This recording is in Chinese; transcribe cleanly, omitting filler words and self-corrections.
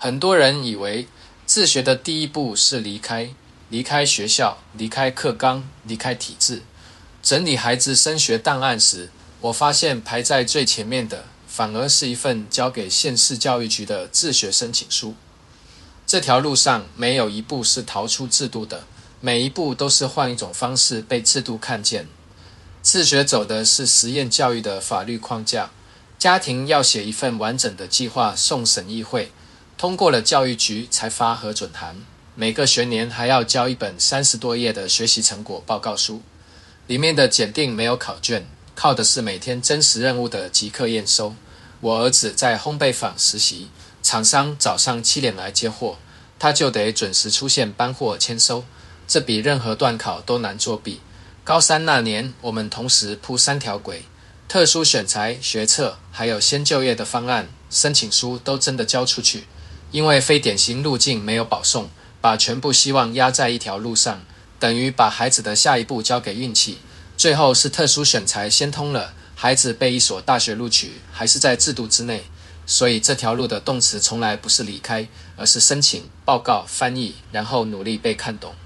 很多人以为自学的第一步是离开学校，离开课纲，离开体制。整理孩子升学档案时，我发现排在最前面的反而是一份交给县市教育局的自学申请书。这条路上没有一步是逃出制度的，每一步都是换一种方式被制度看见。自学走的是实验教育的法律框架，家庭要写一份完整的计划送审议会，通过了教育局才发核准函。每个学年还要交一本30多页的学习成果报告书，里面的检定没有考卷，靠的是每天真实任务的即刻验收。我儿子在烘焙坊实习，厂商早上7点来接货，他就得准时出现搬货签收，这比任何段考都难作弊。高3那年，我们同时铺3条轨，特殊选材、学测，还有先就业的方案，申请书都真的交出去。因为非典型路径没有保送，把全部希望压在一条路上，等于把孩子的下一步交给运气。最后是特殊选材先通了，孩子被一所大学录取，还是在制度之内。所以这条路的动词从来不是离开，而是申请、报告、翻译，然后努力被看懂。